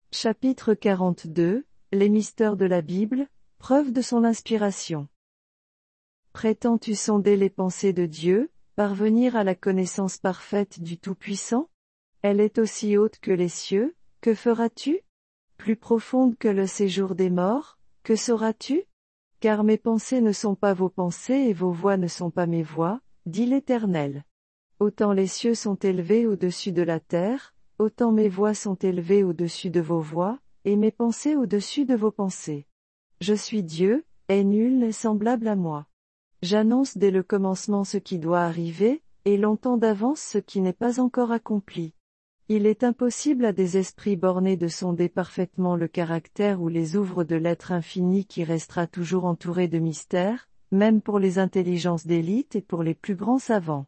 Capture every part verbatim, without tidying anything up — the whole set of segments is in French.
Chapitre quarante-deux, Les mystères de la Bible, preuve de son inspiration. Prétends-tu sonder les pensées de Dieu, parvenir à la connaissance parfaite du Tout-Puissant? Elle est aussi haute que les cieux, que feras-tu? Plus profonde que le séjour des morts, que sauras-tu? Car mes pensées ne sont pas vos pensées et vos voies ne sont pas mes voies, dit l'Éternel. Autant les cieux sont élevés au-dessus de la terre, autant mes voies sont élevées au-dessus de vos voies, et mes pensées au-dessus de vos pensées. Je suis Dieu, et nul n'est semblable à moi. J'annonce dès le commencement ce qui doit arriver, et longtemps d'avance ce qui n'est pas encore accompli. Il est impossible à des esprits bornés de sonder parfaitement le caractère ou les ouvres de l'être infini qui restera toujours entouré de mystères, même pour les intelligences d'élite et pour les plus grands savants.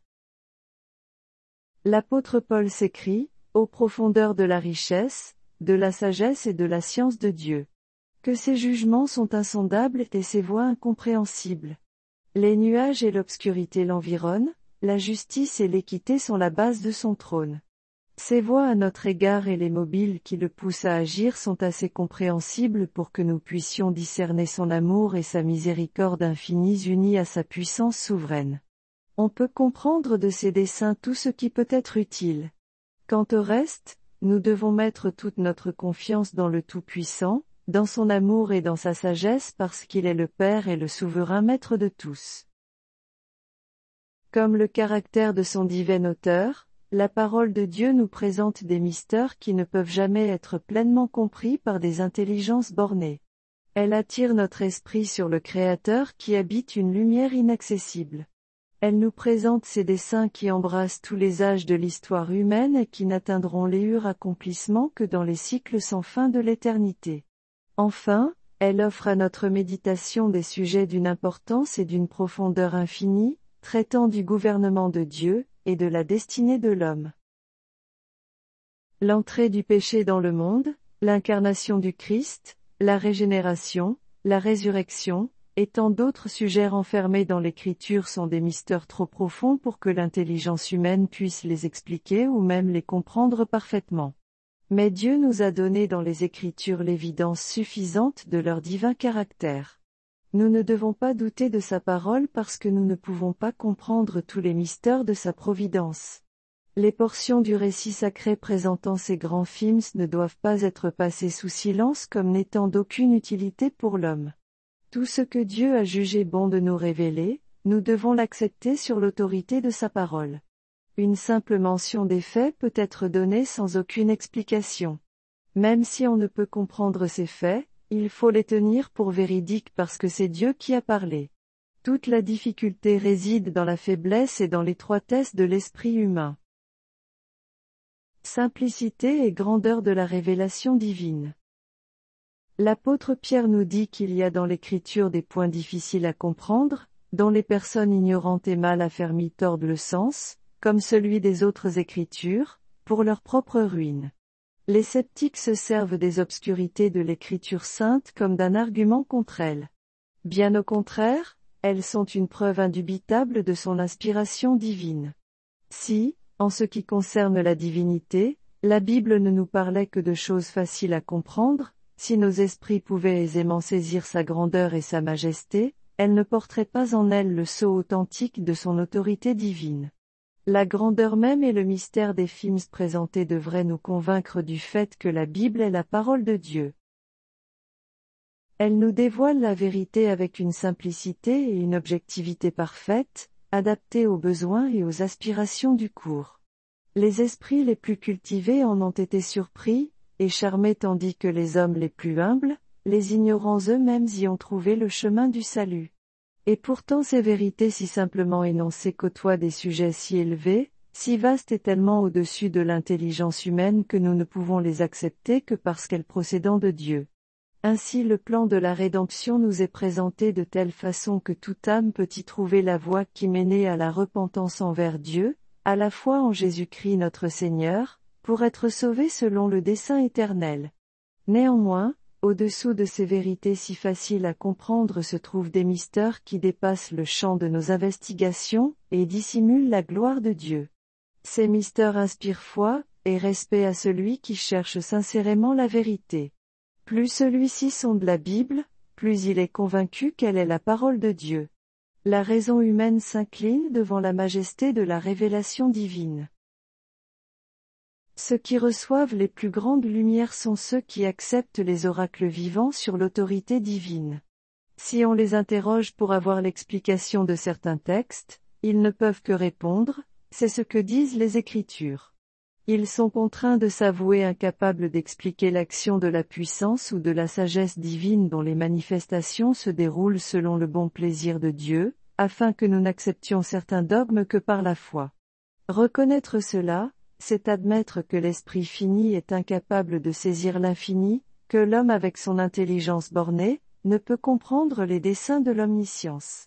L'apôtre Paul s'écrie, aux profondeurs de la richesse, de la sagesse et de la science de Dieu. Que ses jugements sont insondables et ses voies incompréhensibles. Les nuages et l'obscurité l'environnent, la justice et l'équité sont la base de son trône. Ses voies à notre égard et les mobiles qui le poussent à agir sont assez compréhensibles pour que nous puissions discerner son amour et sa miséricorde infinie unis à sa puissance souveraine. On peut comprendre de ses desseins tout ce qui peut être utile. Quant au reste, nous devons mettre toute notre confiance dans le Tout-Puissant, dans son amour et dans sa sagesse parce qu'il est le Père et le souverain maître de tous. Comme le caractère de son divin auteur, la parole de Dieu nous présente des mystères qui ne peuvent jamais être pleinement compris par des intelligences bornées. Elle attire notre esprit sur le Créateur qui habite une lumière inaccessible. Elle nous présente ses desseins qui embrassent tous les âges de l'histoire humaine et qui n'atteindront l'éhur accomplissement que dans les cycles sans fin de l'éternité. Enfin, elle offre à notre méditation des sujets d'une importance et d'une profondeur infinie, traitant du gouvernement de Dieu, et de la destinée de l'homme. L'entrée du péché dans le monde, l'incarnation du Christ, la régénération, la résurrection, et tant d'autres sujets renfermés dans l'Écriture sont des mystères trop profonds pour que l'intelligence humaine puisse les expliquer ou même les comprendre parfaitement. Mais Dieu nous a donné dans les Écritures l'évidence suffisante de leur divin caractère. Nous ne devons pas douter de sa parole parce que nous ne pouvons pas comprendre tous les mystères de sa providence. Les portions du récit sacré présentant ces grands films ne doivent pas être passées sous silence comme n'étant d'aucune utilité pour l'homme. Tout ce que Dieu a jugé bon de nous révéler, nous devons l'accepter sur l'autorité de sa parole. Une simple mention des faits peut être donnée sans aucune explication. Même si on ne peut comprendre ces faits, il faut les tenir pour véridiques parce que c'est Dieu qui a parlé. Toute la difficulté réside dans la faiblesse et dans l'étroitesse de l'esprit humain. Simplicité et grandeur de la révélation divine. L'apôtre Pierre nous dit qu'il y a dans l'Écriture des points difficiles à comprendre, dont les personnes ignorantes et mal affermies tordent le sens, comme celui des autres Écritures, pour leur propre ruine. Les sceptiques se servent des obscurités de l'Écriture sainte comme d'un argument contre elle. Bien au contraire, elles sont une preuve indubitable de son inspiration divine. Si, en ce qui concerne la divinité, la Bible ne nous parlait que de choses faciles à comprendre, si nos esprits pouvaient aisément saisir sa grandeur et sa majesté, elle ne porterait pas en elle le sceau authentique de son autorité divine. La grandeur même et le mystère des films présentés devraient nous convaincre du fait que la Bible est la parole de Dieu. Elle nous dévoile la vérité avec une simplicité et une objectivité parfaite, adaptées aux besoins et aux aspirations du cours. Les esprits les plus cultivés en ont été surpris, et charmés tandis que les hommes les plus humbles, les ignorants eux-mêmes y ont trouvé le chemin du salut. Et pourtant ces vérités si simplement énoncées côtoient des sujets si élevés, si vastes et tellement au-dessus de l'intelligence humaine que nous ne pouvons les accepter que parce qu'elles procèdent de Dieu. Ainsi le plan de la rédemption nous est présenté de telle façon que toute âme peut y trouver la voie qui mène à la repentance envers Dieu, à la foi en Jésus-Christ notre Seigneur, pour être sauvée selon le dessein éternel. Néanmoins, au-dessous de ces vérités si faciles à comprendre se trouvent des mystères qui dépassent le champ de nos investigations, et dissimulent la gloire de Dieu. Ces mystères inspirent foi, et respect à celui qui cherche sincérément la vérité. Plus celui-ci sonde la Bible, plus il est convaincu qu'elle est la parole de Dieu. La raison humaine s'incline devant la majesté de la révélation divine. Ceux qui reçoivent les plus grandes lumières sont ceux qui acceptent les oracles vivants sur l'autorité divine. Si on les interroge pour avoir l'explication de certains textes, ils ne peuvent que répondre, c'est ce que disent les Écritures. Ils sont contraints de s'avouer incapables d'expliquer l'action de la puissance ou de la sagesse divine dont les manifestations se déroulent selon le bon plaisir de Dieu, afin que nous n'acceptions certains dogmes que par la foi. Reconnaître cela, c'est admettre que l'esprit fini est incapable de saisir l'infini, que l'homme avec son intelligence bornée, ne peut comprendre les desseins de l'omniscience.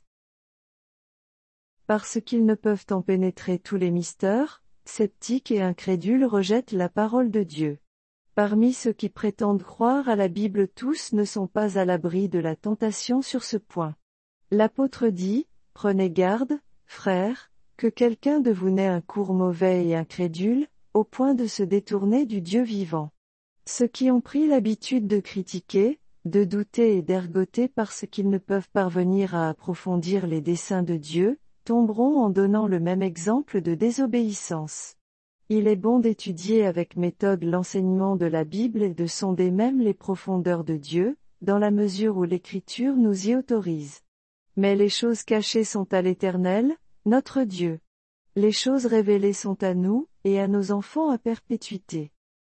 Parce qu'ils ne peuvent en pénétrer tous les mystères, sceptiques et incrédules rejettent la parole de Dieu. Parmi ceux qui prétendent croire à la Bible, tous ne sont pas à l'abri de la tentation sur ce point. L'apôtre dit, « Prenez garde, frères, que quelqu'un de vous n'ait un cours mauvais et incrédule, au point de se détourner du Dieu vivant. » Ceux qui ont pris l'habitude de critiquer, de douter et d'ergoter parce qu'ils ne peuvent parvenir à approfondir les desseins de Dieu, tomberont en donnant le même exemple de désobéissance. Il est bon d'étudier avec méthode l'enseignement de la Bible et de sonder même les profondeurs de Dieu, dans la mesure où l'Écriture nous y autorise. Mais les choses cachées sont à l'Éternel, notre Dieu. Les choses révélées sont à nous, et à nos enfants à perpétuité.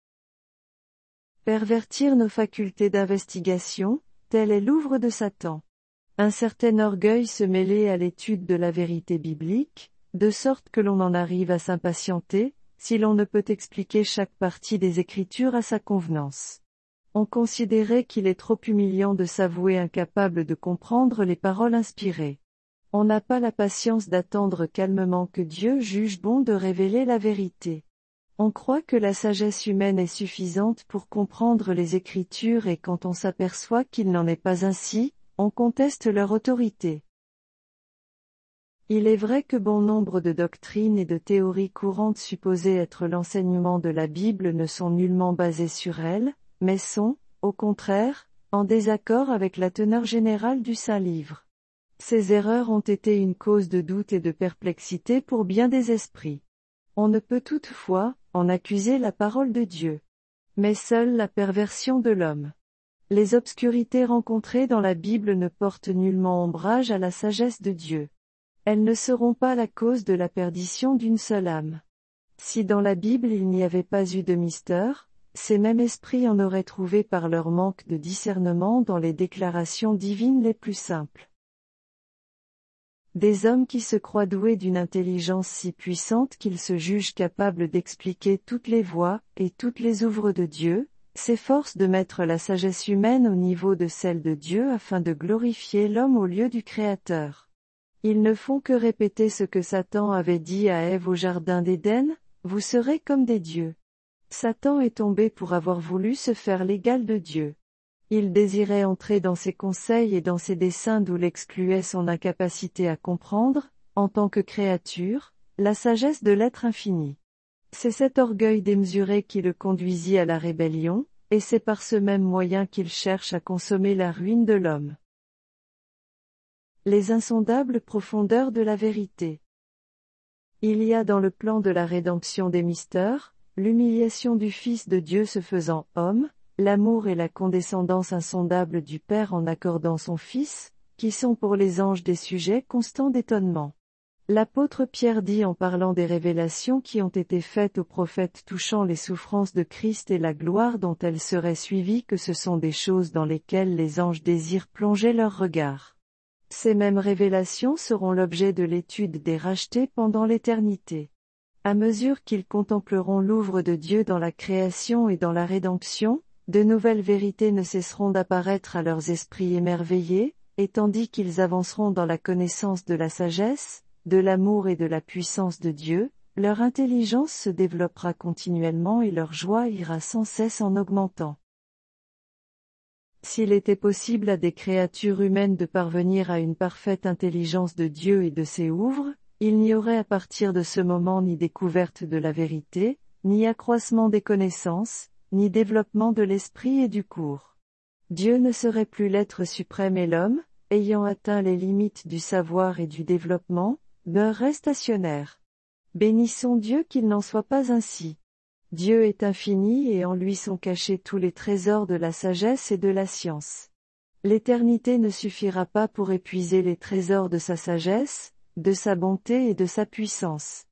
Pervertir nos facultés d'investigation, tel est l'ouvre de Satan. Un certain orgueil se mêler à l'étude de la vérité biblique, de sorte que l'on en arrive à s'impatienter, si l'on ne peut expliquer chaque partie des Écritures à sa convenance. On considérait qu'il est trop humiliant de s'avouer incapable de comprendre les paroles inspirées. On n'a pas la patience d'attendre calmement que Dieu juge bon de révéler la vérité. On croit que la sagesse humaine est suffisante pour comprendre les Écritures et quand on s'aperçoit qu'il n'en est pas ainsi, on conteste leur autorité. Il est vrai que bon nombre de doctrines et de théories courantes supposées être l'enseignement de la Bible ne sont nullement basées sur elle, mais sont, au contraire, en désaccord avec la teneur générale du Saint-Livre. Ces erreurs ont été une cause de doute et de perplexité pour bien des esprits. On ne peut toutefois en accuser la parole de Dieu. Mais seule la perversion de l'homme. Les obscurités rencontrées dans la Bible ne portent nullement ombrage à la sagesse de Dieu. Elles ne seront pas la cause de la perdition d'une seule âme. Si dans la Bible il n'y avait pas eu de mystère, ces mêmes esprits en auraient trouvé par leur manque de discernement dans les déclarations divines les plus simples. Des hommes qui se croient doués d'une intelligence si puissante qu'ils se jugent capables d'expliquer toutes les voies et toutes les œuvres de Dieu, s'efforcent de mettre la sagesse humaine au niveau de celle de Dieu afin de glorifier l'homme au lieu du Créateur. Ils ne font que répéter ce que Satan avait dit à Ève au jardin d'Éden, « Vous serez comme des dieux ». Satan est tombé pour avoir voulu se faire l'égal de Dieu. Il désirait entrer dans ses conseils et dans ses desseins d'où l'excluait son incapacité à comprendre, en tant que créature, la sagesse de l'être infini. C'est cet orgueil démesuré qui le conduisit à la rébellion, et c'est par ce même moyen qu'il cherche à consommer la ruine de l'homme. Les insondables profondeurs de la vérité. Il y a dans le plan de la rédemption des mystères, l'humiliation du Fils de Dieu se faisant homme, l'amour et la condescendance insondable du Père en accordant son Fils, qui sont pour les anges des sujets constants d'étonnement. L'apôtre Pierre dit en parlant des révélations qui ont été faites aux prophètes touchant les souffrances de Christ et la gloire dont elles seraient suivies que ce sont des choses dans lesquelles les anges désirent plonger leur regard. Ces mêmes révélations seront l'objet de l'étude des rachetés pendant l'éternité. À mesure qu'ils contempleront l'œuvre de Dieu dans la création et dans la rédemption, de nouvelles vérités ne cesseront d'apparaître à leurs esprits émerveillés, et tandis qu'ils avanceront dans la connaissance de la sagesse, de l'amour et de la puissance de Dieu, leur intelligence se développera continuellement et leur joie ira sans cesse en augmentant. S'il était possible à des créatures humaines de parvenir à une parfaite intelligence de Dieu et de ses œuvres, il n'y aurait à partir de ce moment ni découverte de la vérité, ni accroissement des connaissances, ni développement de l'esprit et du cours. Dieu ne serait plus l'être suprême et l'homme, ayant atteint les limites du savoir et du développement, demeurerait stationnaire. Bénissons Dieu qu'il n'en soit pas ainsi. Dieu est infini et en lui sont cachés tous les trésors de la sagesse et de la science. L'éternité ne suffira pas pour épuiser les trésors de sa sagesse, de sa bonté et de sa puissance.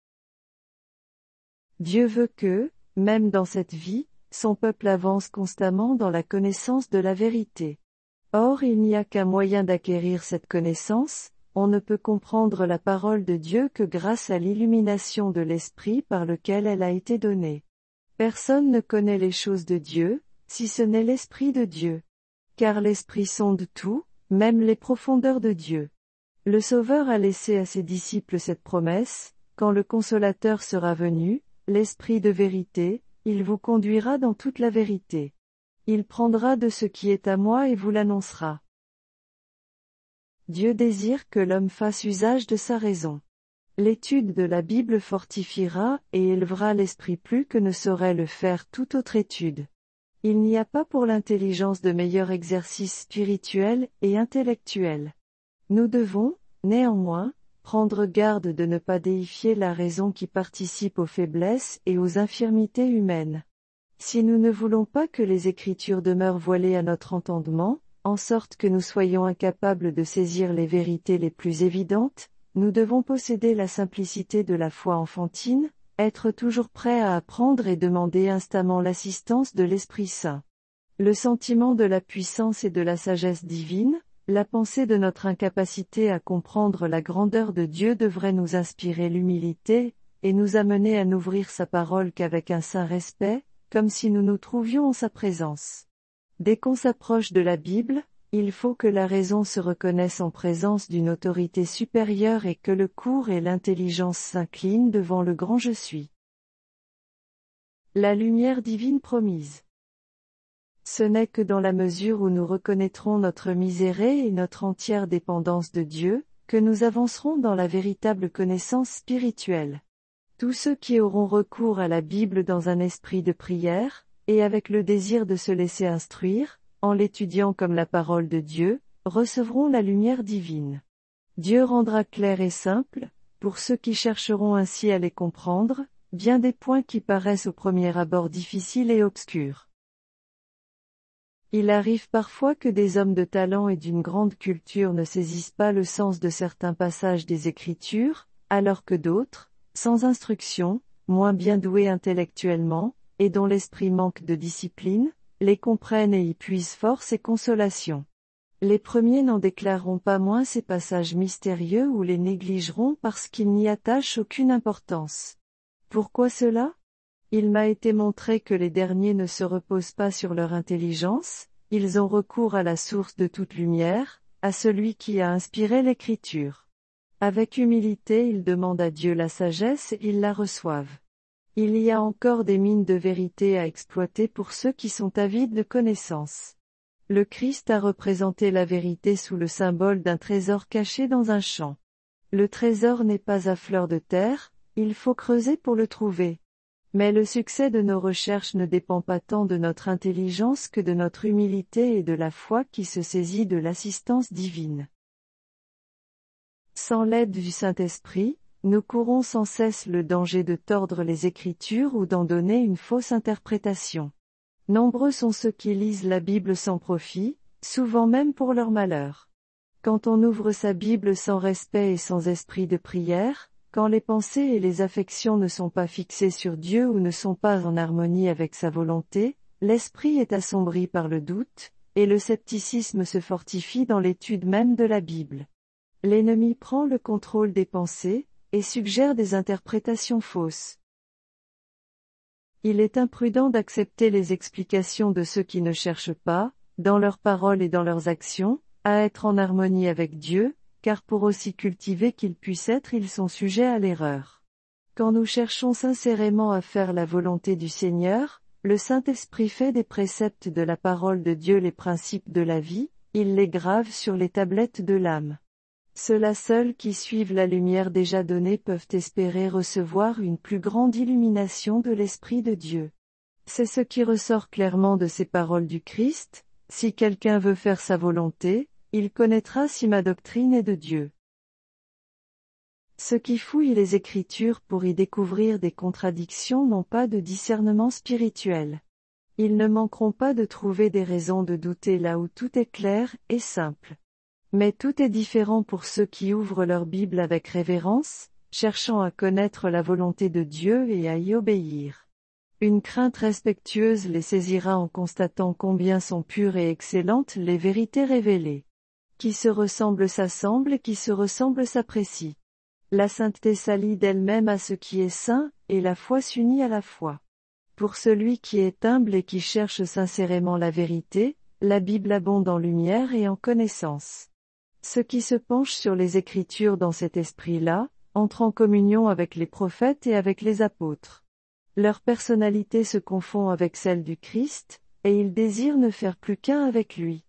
Dieu veut que, même dans cette vie, son peuple avance constamment dans la connaissance de la vérité. Or il n'y a qu'un moyen d'acquérir cette connaissance, on ne peut comprendre la parole de Dieu que grâce à l'illumination de l'Esprit par lequel elle a été donnée. Personne ne connaît les choses de Dieu, si ce n'est l'Esprit de Dieu. Car l'Esprit sonde tout, même les profondeurs de Dieu. Le Sauveur a laissé à ses disciples cette promesse, quand le Consolateur sera venu, l'Esprit de vérité, il vous conduira dans toute la vérité. Il prendra de ce qui est à moi et vous l'annoncera. Dieu désire que l'homme fasse usage de sa raison. L'étude de la Bible fortifiera et élevera l'esprit plus que ne saurait le faire toute autre étude. Il n'y a pas pour l'intelligence de meilleur exercice spirituel et intellectuel. Nous devons, néanmoins, prendre garde de ne pas déifier la raison qui participe aux faiblesses et aux infirmités humaines. Si nous ne voulons pas que les Écritures demeurent voilées à notre entendement, en sorte que nous soyons incapables de saisir les vérités les plus évidentes, nous devons posséder la simplicité de la foi enfantine, être toujours prêts à apprendre et demander instamment l'assistance de l'Esprit Saint. Le sentiment de la puissance et de la sagesse divine, la pensée de notre incapacité à comprendre la grandeur de Dieu devrait nous inspirer l'humilité, et nous amener à n'ouvrir sa parole qu'avec un saint respect, comme si nous nous trouvions en sa présence. Dès qu'on s'approche de la Bible, il faut que la raison se reconnaisse en présence d'une autorité supérieure et que le cours et l'intelligence s'inclinent devant le grand Je suis. La lumière divine promise. Ce n'est que dans la mesure où nous reconnaîtrons notre misérée et notre entière dépendance de Dieu, que nous avancerons dans la véritable connaissance spirituelle. Tous ceux qui auront recours à la Bible dans un esprit de prière, et avec le désir de se laisser instruire, en l'étudiant comme la parole de Dieu, recevront la lumière divine. Dieu rendra clair et simple, pour ceux qui chercheront ainsi à les comprendre, bien des points qui paraissent au premier abord difficiles et obscurs. Il arrive parfois que des hommes de talent et d'une grande culture ne saisissent pas le sens de certains passages des Écritures, alors que d'autres, sans instruction, moins bien doués intellectuellement, et dont l'esprit manque de discipline, les comprennent et y puisent force et consolation. Les premiers n'en déclareront pas moins ces passages mystérieux ou les négligeront parce qu'ils n'y attachent aucune importance. Pourquoi cela ? Il m'a été montré que les derniers ne se reposent pas sur leur intelligence, ils ont recours à la source de toute lumière, à celui qui a inspiré l'Écriture. Avec humilité ils demandent à Dieu la sagesse et ils la reçoivent. Il y a encore des mines de vérité à exploiter pour ceux qui sont avides de connaissances. Le Christ a représenté la vérité sous le symbole d'un trésor caché dans un champ. Le trésor n'est pas à fleur de terre, il faut creuser pour le trouver. Mais le succès de nos recherches ne dépend pas tant de notre intelligence que de notre humilité et de la foi qui se saisit de l'assistance divine. Sans l'aide du Saint-Esprit, nous courons sans cesse le danger de tordre les Écritures ou d'en donner une fausse interprétation. Nombreux sont ceux qui lisent la Bible sans profit, souvent même pour leur malheur. Quand on ouvre sa Bible sans respect et sans esprit de prière, quand les pensées et les affections ne sont pas fixées sur Dieu ou ne sont pas en harmonie avec sa volonté, l'esprit est assombri par le doute, et le scepticisme se fortifie dans l'étude même de la Bible. L'ennemi prend le contrôle des pensées, et suggère des interprétations fausses. Il est imprudent d'accepter les explications de ceux qui ne cherchent pas, dans leurs paroles et dans leurs actions, à être en harmonie avec Dieu, car pour aussi cultivés qu'ils puissent être ils sont sujets à l'erreur. Quand nous cherchons sincèrement à faire la volonté du Seigneur, le Saint-Esprit fait des préceptes de la parole de Dieu les principes de la vie, il les grave sur les tablettes de l'âme. Ceux-là seuls qui suivent la lumière déjà donnée peuvent espérer recevoir une plus grande illumination de l'Esprit de Dieu. C'est ce qui ressort clairement de ces paroles du Christ: si quelqu'un veut faire sa volonté, il connaîtra si ma doctrine est de Dieu. Ceux qui fouillent les Écritures pour y découvrir des contradictions n'ont pas de discernement spirituel. Ils ne manqueront pas de trouver des raisons de douter là où tout est clair et simple. Mais tout est différent pour ceux qui ouvrent leur Bible avec révérence, cherchant à connaître la volonté de Dieu et à y obéir. Une crainte respectueuse les saisira en constatant combien sont pures et excellentes les vérités révélées. Qui se ressemble s'assemble et qui se ressemble s'apprécie. La sainteté s'allie d'elle-même à ce qui est saint, et la foi s'unit à la foi. Pour celui qui est humble et qui cherche sincérément la vérité, la Bible abonde en lumière et en connaissance. Ceux qui se penchent sur les Écritures dans cet esprit-là, entrent en communion avec les prophètes et avec les apôtres. Leur personnalité se confond avec celle du Christ, et ils désirent ne faire plus qu'un avec lui.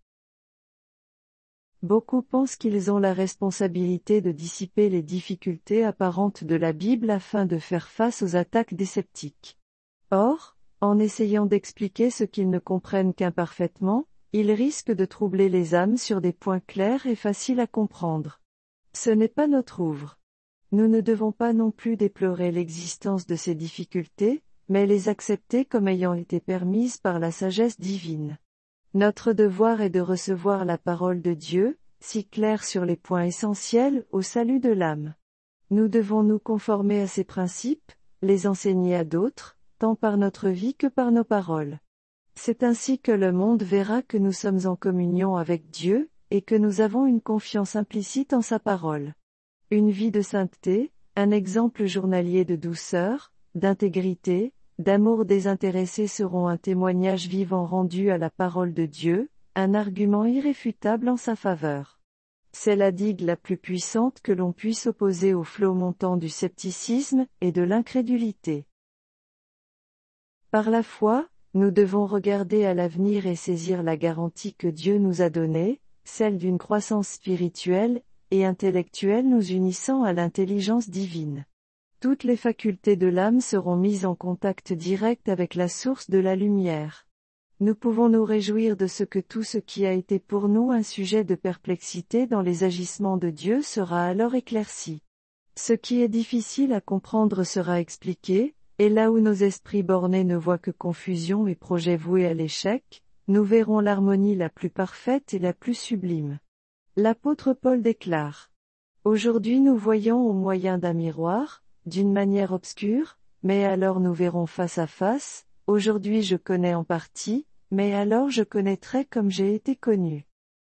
Beaucoup pensent qu'ils ont la responsabilité de dissiper les difficultés apparentes de la Bible afin de faire face aux attaques des sceptiques. Or, en essayant d'expliquer ce qu'ils ne comprennent qu'imparfaitement, ils risquent de troubler les âmes sur des points clairs et faciles à comprendre. Ce n'est pas notre œuvre. Nous ne devons pas non plus déplorer l'existence de ces difficultés, mais les accepter comme ayant été permises par la sagesse divine. Notre devoir est de recevoir la parole de Dieu, si claire sur les points essentiels au salut de l'âme. Nous devons nous conformer à ces principes, les enseigner à d'autres, tant par notre vie que par nos paroles. C'est ainsi que le monde verra que nous sommes en communion avec Dieu, et que nous avons une confiance implicite en sa parole. Une vie de sainteté, un exemple journalier de douceur, d'intégrité, d'amour désintéressé seront un témoignage vivant rendu à la parole de Dieu, un argument irréfutable en sa faveur. C'est la digue la plus puissante que l'on puisse opposer au flot montant du scepticisme et de l'incrédulité. Par la foi, nous devons regarder à l'avenir et saisir la garantie que Dieu nous a donnée, celle d'une croissance spirituelle et intellectuelle nous unissant à l'intelligence divine. Toutes les facultés de l'âme seront mises en contact direct avec la source de la lumière. Nous pouvons nous réjouir de ce que tout ce qui a été pour nous un sujet de perplexité dans les agissements de Dieu sera alors éclairci. Ce qui est difficile à comprendre sera expliqué, et là où nos esprits bornés ne voient que confusion et projets voués à l'échec, nous verrons l'harmonie la plus parfaite et la plus sublime. L'apôtre Paul déclare: « Aujourd'hui nous voyons au moyen d'un miroir, d'une manière obscure, mais alors nous verrons face à face. Aujourd'hui je connais en partie, mais alors je connaîtrai comme j'ai été connu. »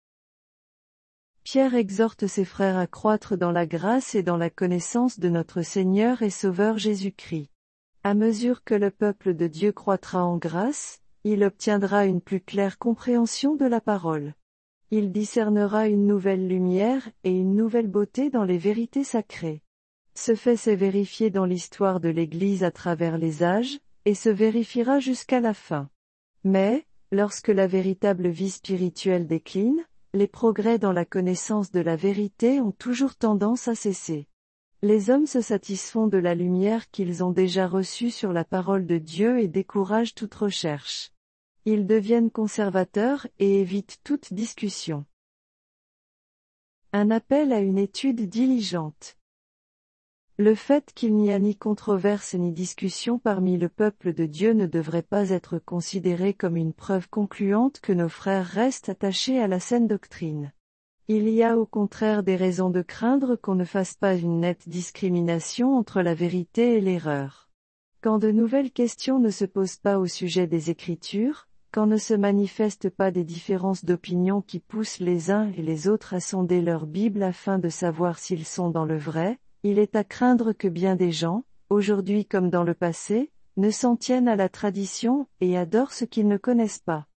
Pierre exhorte ses frères à croître dans la grâce et dans la connaissance de notre Seigneur et Sauveur Jésus-Christ. À mesure que le peuple de Dieu croîtra en grâce, il obtiendra une plus claire compréhension de la parole. Il discernera une nouvelle lumière et une nouvelle beauté dans les vérités sacrées. Ce fait s'est vérifié dans l'histoire de l'Église à travers les âges, et se vérifiera jusqu'à la fin. Mais, lorsque la véritable vie spirituelle décline, les progrès dans la connaissance de la vérité ont toujours tendance à cesser. Les hommes se satisfont de la lumière qu'ils ont déjà reçue sur la parole de Dieu et découragent toute recherche. Ils deviennent conservateurs et évitent toute discussion. Un appel à une étude diligente. Le fait qu'il n'y a ni controverse ni discussion parmi le peuple de Dieu ne devrait pas être considéré comme une preuve concluante que nos frères restent attachés à la saine doctrine. Il y a au contraire des raisons de craindre qu'on ne fasse pas une nette discrimination entre la vérité et l'erreur. Quand de nouvelles questions ne se posent pas au sujet des Écritures, quand ne se manifestent pas des différences d'opinion qui poussent les uns et les autres à sonder leur Bible afin de savoir s'ils sont dans le vrai, il est à craindre que bien des gens, aujourd'hui comme dans le passé, ne s'en tiennent à la tradition et adorent ce qu'ils ne connaissent pas.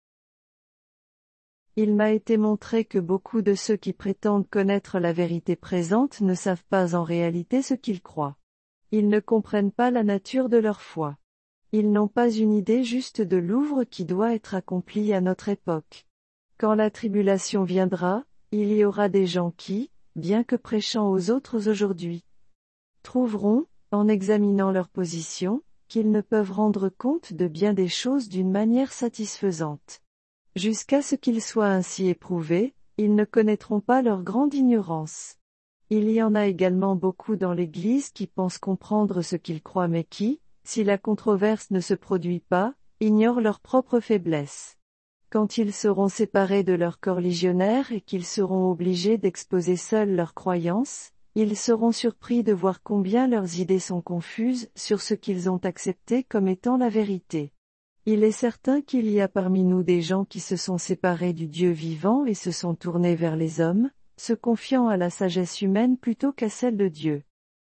Il m'a été montré que beaucoup de ceux qui prétendent connaître la vérité présente ne savent pas en réalité ce qu'ils croient. Ils ne comprennent pas la nature de leur foi. Ils n'ont pas une idée juste de l'œuvre qui doit être accomplie à notre époque. Quand la tribulation viendra, il y aura des gens qui, bien que prêchant aux autres aujourd'hui, trouveront, en examinant leur position, qu'ils ne peuvent rendre compte de bien des choses d'une manière satisfaisante. Jusqu'à ce qu'ils soient ainsi éprouvés, ils ne connaîtront pas leur grande ignorance. Il y en a également beaucoup dans l'Église qui pensent comprendre ce qu'ils croient mais qui, si la controverse ne se produit pas, ignorent leur propre faiblesse. Quand ils seront séparés de leur corligionnaires et qu'ils seront obligés d'exposer seuls leurs croyances, ils seront surpris de voir combien leurs idées sont confuses sur ce qu'ils ont accepté comme étant la vérité. Il est certain qu'il y a parmi nous des gens qui se sont séparés du Dieu vivant et se sont tournés vers les hommes, se confiant à la sagesse humaine plutôt qu'à celle de Dieu.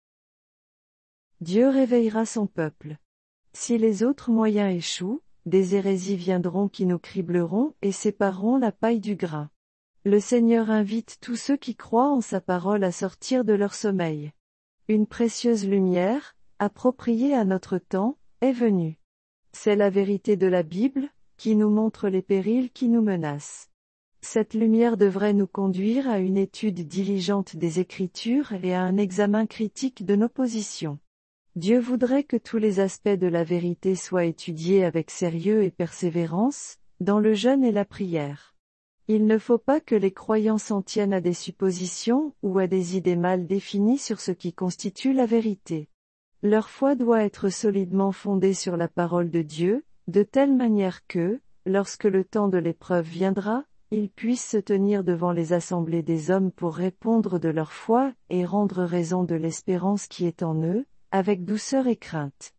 Dieu réveillera son peuple. Si les autres moyens échouent, des hérésies viendront qui nous cribleront et sépareront la paille du grain. Le Seigneur invite tous ceux qui croient en sa parole à sortir de leur sommeil. Une précieuse lumière, appropriée à notre temps, est venue. C'est la vérité de la Bible, qui nous montre les périls qui nous menacent. Cette lumière devrait nous conduire à une étude diligente des Écritures et à un examen critique de nos positions. Dieu voudrait que tous les aspects de la vérité soient étudiés avec sérieux et persévérance, dans le jeûne et la prière. Il ne faut pas que les croyants s'en tiennent à des suppositions ou à des idées mal définies sur ce qui constitue la vérité. Leur foi doit être solidement fondée sur la parole de Dieu, de telle manière que, lorsque le temps de l'épreuve viendra, ils puissent se tenir devant les assemblées des hommes pour répondre de leur foi et rendre raison de l'espérance qui est en eux, avec douceur et crainte.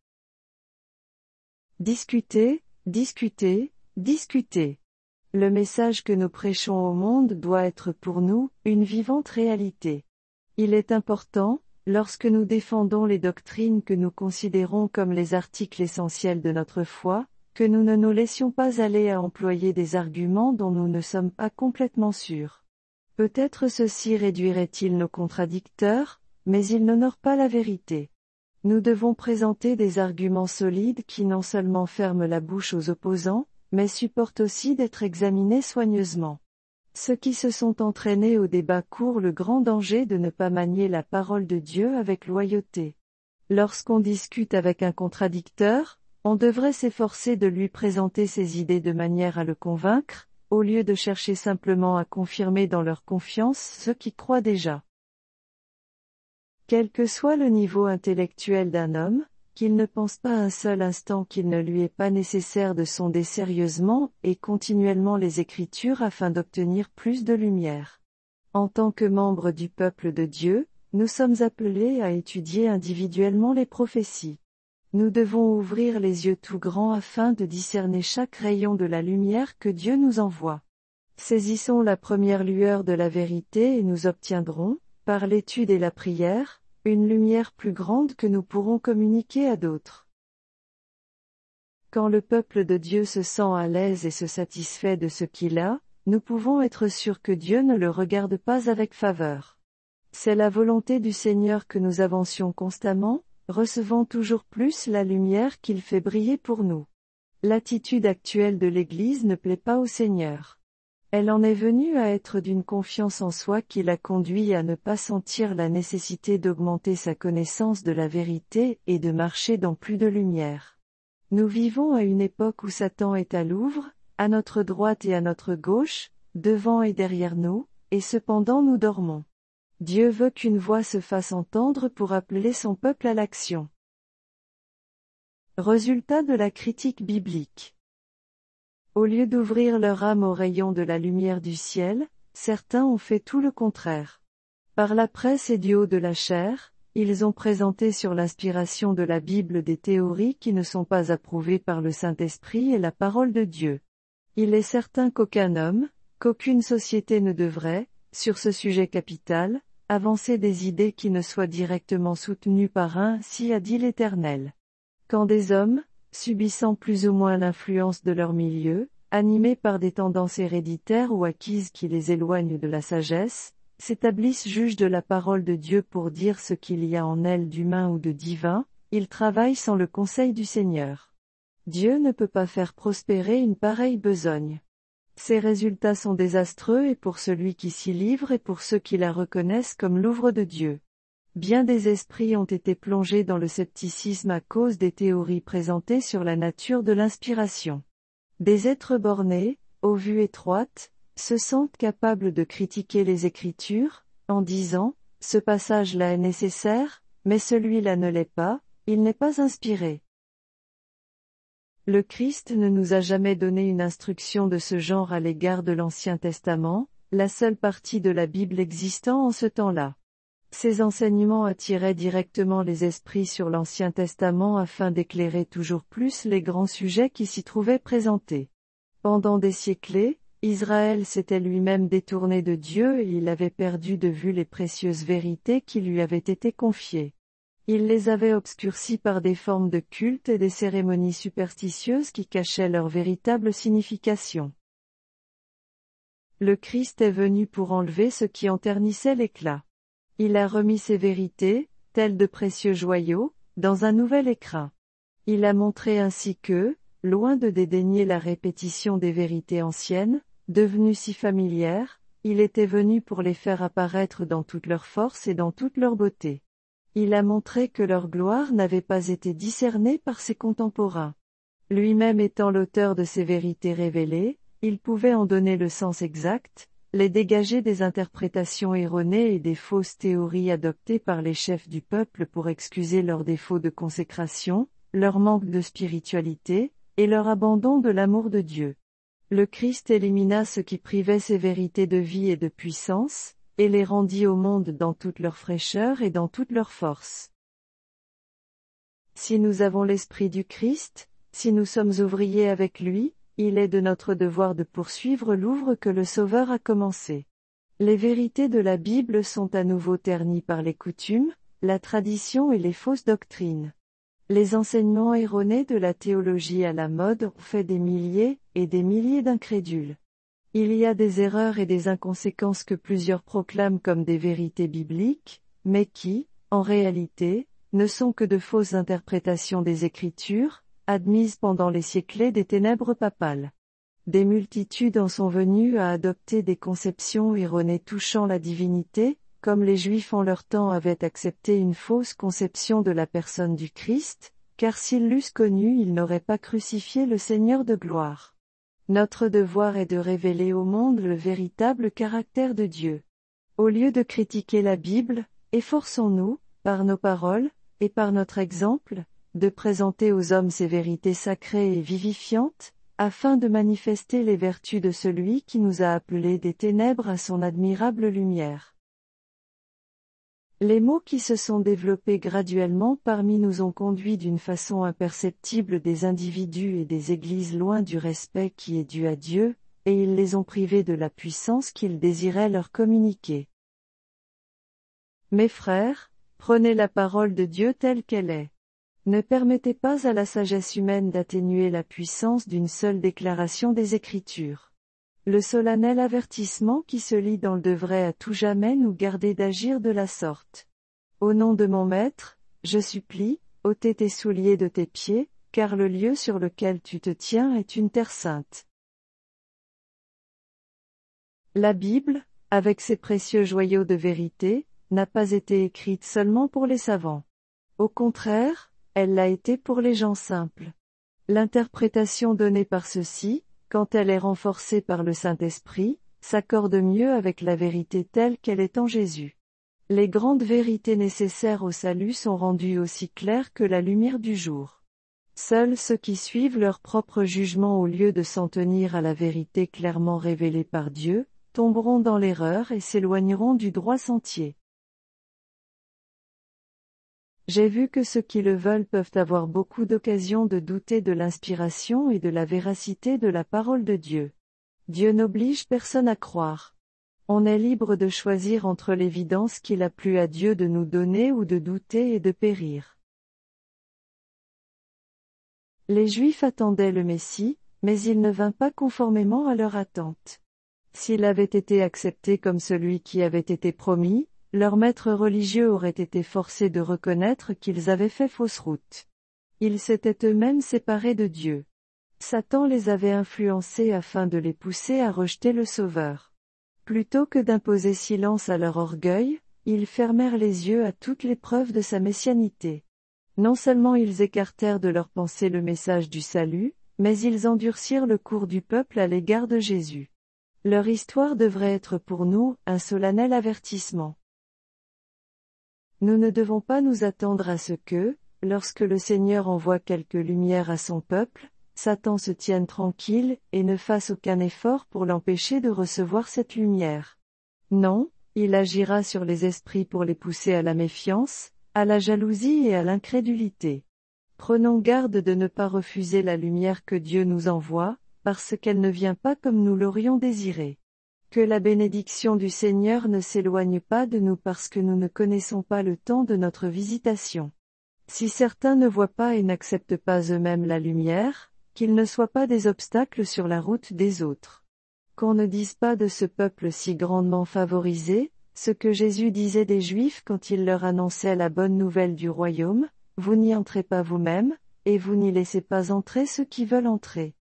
Discutez, discutez, discutez. Le message que nous prêchons au monde doit être pour nous, une vivante réalité. Il est important, lorsque nous défendons les doctrines que nous considérons comme les articles essentiels de notre foi, que nous ne nous laissions pas aller à employer des arguments dont nous ne sommes pas complètement sûrs. Peut-être ceci réduirait-il nos contradicteurs, mais il n'honore pas la vérité. Nous devons présenter des arguments solides qui non seulement ferment la bouche aux opposants, mais supportent aussi d'être examinés soigneusement. Ceux qui se sont entraînés au débat courent le grand danger de ne pas manier la parole de Dieu avec loyauté. Lorsqu'on discute avec un contradicteur, on devrait s'efforcer de lui présenter ses idées de manière à le convaincre, au lieu de chercher simplement à confirmer dans leur confiance ceux qui croient déjà. Quel que soit le niveau intellectuel d'un homme, qu'il ne pense pas un seul instant qu'il ne lui est pas nécessaire de sonder sérieusement et continuellement les Écritures afin d'obtenir plus de lumière. En tant que membres du peuple de Dieu, nous sommes appelés à étudier individuellement les prophéties. Nous devons ouvrir les yeux tout grands afin de discerner chaque rayon de la lumière que Dieu nous envoie. Saisissons la première lueur de la vérité et nous obtiendrons, par l'étude et la prière, une lumière plus grande que nous pourrons communiquer à d'autres. Quand le peuple de Dieu se sent à l'aise et se satisfait de ce qu'il a, nous pouvons être sûrs que Dieu ne le regarde pas avec faveur. C'est la volonté du Seigneur que nous avancions constamment, recevant toujours plus la lumière qu'il fait briller pour nous. L'attitude actuelle de l'Église ne plaît pas au Seigneur. Elle en est venue à être d'une confiance en soi qui l'a conduit à ne pas sentir la nécessité d'augmenter sa connaissance de la vérité et de marcher dans plus de lumière. Nous vivons à une époque où Satan est à l'ouvre, à notre droite et à notre gauche, devant et derrière nous, et cependant nous dormons. Dieu veut qu'une voix se fasse entendre pour appeler son peuple à l'action. Résultat de la critique biblique. Au lieu d'ouvrir leur âme aux rayons de la lumière du ciel, certains ont fait tout le contraire. Par la presse et du haut de la chair, ils ont présenté sur l'inspiration de la Bible des théories qui ne sont pas approuvées par le Saint-Esprit et la parole de Dieu. Il est certain qu'aucun homme, qu'aucune société ne devrait, sur ce sujet capital, avancer des idées qui ne soient directement soutenues par un « si a dit l'Éternel ». Quand des hommes, subissant plus ou moins l'influence de leur milieu, animés par des tendances héréditaires ou acquises qui les éloignent de la sagesse, s'établissent juges de la parole de Dieu pour dire ce qu'il y a en elle d'humain ou de divin, ils travaillent sans le conseil du Seigneur. Dieu ne peut pas faire prospérer une pareille besogne. Ces résultats sont désastreux et pour celui qui s'y livre et pour ceux qui la reconnaissent comme l'œuvre de Dieu. Bien des esprits ont été plongés dans le scepticisme à cause des théories présentées sur la nature de l'inspiration. Des êtres bornés, aux vues étroites, se sentent capables de critiquer les Écritures, en disant, ce passage-là est nécessaire, mais celui-là ne l'est pas, il n'est pas inspiré. Le Christ ne nous a jamais donné une instruction de ce genre à l'égard de l'Ancien Testament, la seule partie de la Bible existant en ce temps-là. Ces enseignements attiraient directement les esprits sur l'Ancien Testament afin d'éclairer toujours plus les grands sujets qui s'y trouvaient présentés. Pendant des siècles, Israël s'était lui-même détourné de Dieu et il avait perdu de vue les précieuses vérités qui lui avaient été confiées. Il les avait obscurcies par des formes de culte et des cérémonies superstitieuses qui cachaient leur véritable signification. Le Christ est venu pour enlever ce qui en ternissait l'éclat. Il a remis ces vérités, telles de précieux joyaux, dans un nouvel écrin. Il a montré ainsi que, loin de dédaigner la répétition des vérités anciennes, devenues si familières, il était venu pour les faire apparaître dans toute leur force et dans toute leur beauté. Il a montré que leur gloire n'avait pas été discernée par ses contemporains. Lui-même étant l'auteur de ces vérités révélées, il pouvait en donner le sens exact, les dégager des interprétations erronées et des fausses théories adoptées par les chefs du peuple pour excuser leurs défauts de consécration, leur manque de spiritualité, et leur abandon de l'amour de Dieu. Le Christ élimina ce qui privait ces vérités de vie et de puissance, et les rendit au monde dans toute leur fraîcheur et dans toute leur force. Si nous avons l'Esprit du Christ, si nous sommes ouvriers avec lui, il est de notre devoir de poursuivre l'œuvre que le Sauveur a commencée. Les vérités de la Bible sont à nouveau ternies par les coutumes, la tradition et les fausses doctrines. Les enseignements erronés de la théologie à la mode ont fait des milliers et des milliers d'incrédules. Il y a des erreurs et des inconséquences que plusieurs proclament comme des vérités bibliques, mais qui, en réalité, ne sont que de fausses interprétations des Écritures, admises pendant les siècles des ténèbres papales. Des multitudes en sont venues à adopter des conceptions erronées touchant la divinité, comme les Juifs en leur temps avaient accepté une fausse conception de la personne du Christ, car s'ils l'eussent connu ils n'auraient pas crucifié le Seigneur de gloire. Notre devoir est de révéler au monde le véritable caractère de Dieu. Au lieu de critiquer la Bible, efforçons-nous, par nos paroles, et par notre exemple, de présenter aux hommes ces vérités sacrées et vivifiantes, afin de manifester les vertus de celui qui nous a appelés des ténèbres à son admirable lumière. Les maux qui se sont développés graduellement parmi nous ont conduit d'une façon imperceptible des individus et des églises loin du respect qui est dû à Dieu, et ils les ont privés de la puissance qu'ils désiraient leur communiquer. Mes frères, prenez la parole de Dieu telle qu'elle est. Ne permettez pas à la sagesse humaine d'atténuer la puissance d'une seule déclaration des Écritures. Le solennel avertissement qui se lit dans le devrait à tout jamais nous garder d'agir de la sorte. Au nom de mon Maître, je supplie, ôtez tes souliers de tes pieds, car le lieu sur lequel tu te tiens est une terre sainte. La Bible, avec ses précieux joyaux de vérité, n'a pas été écrite seulement pour les savants. Au contraire, elle l'a été pour les gens simples. L'interprétation donnée par ceux-ci, quand elle est renforcée par le Saint-Esprit, s'accorde mieux avec la vérité telle qu'elle est en Jésus. Les grandes vérités nécessaires au salut sont rendues aussi claires que la lumière du jour. Seuls ceux qui suivent leur propre jugement au lieu de s'en tenir à la vérité clairement révélée par Dieu, tomberont dans l'erreur et s'éloigneront du droit sentier. J'ai vu que ceux qui le veulent peuvent avoir beaucoup d'occasions de douter de l'inspiration et de la véracité de la parole de Dieu. Dieu n'oblige personne à croire. On est libre de choisir entre l'évidence qu'il a plu à Dieu de nous donner ou de douter et de périr. Les Juifs attendaient le Messie, mais il ne vint pas conformément à leur attente. S'il avait été accepté comme celui qui avait été promis, leurs maîtres religieux auraient été forcés de reconnaître qu'ils avaient fait fausse route. Ils s'étaient eux-mêmes séparés de Dieu. Satan les avait influencés afin de les pousser à rejeter le Sauveur. Plutôt que d'imposer silence à leur orgueil, ils fermèrent les yeux à toutes les preuves de sa messianité. Non seulement ils écartèrent de leur pensée le message du salut, mais ils endurcirent le cours du peuple à l'égard de Jésus. Leur histoire devrait être pour nous un solennel avertissement. Nous ne devons pas nous attendre à ce que, lorsque le Seigneur envoie quelque lumière à son peuple, Satan se tienne tranquille et ne fasse aucun effort pour l'empêcher de recevoir cette lumière. Non, il agira sur les esprits pour les pousser à la méfiance, à la jalousie et à l'incrédulité. Prenons garde de ne pas refuser la lumière que Dieu nous envoie, parce qu'elle ne vient pas comme nous l'aurions désiré. Que la bénédiction du Seigneur ne s'éloigne pas de nous parce que nous ne connaissons pas le temps de notre visitation. Si certains ne voient pas et n'acceptent pas eux-mêmes la lumière, qu'ils ne soient pas des obstacles sur la route des autres. Qu'on ne dise pas de ce peuple si grandement favorisé, ce que Jésus disait des Juifs quand il leur annonçait la bonne nouvelle du royaume, vous n'y entrez pas vous-même, et vous n'y laissez pas entrer ceux qui veulent entrer.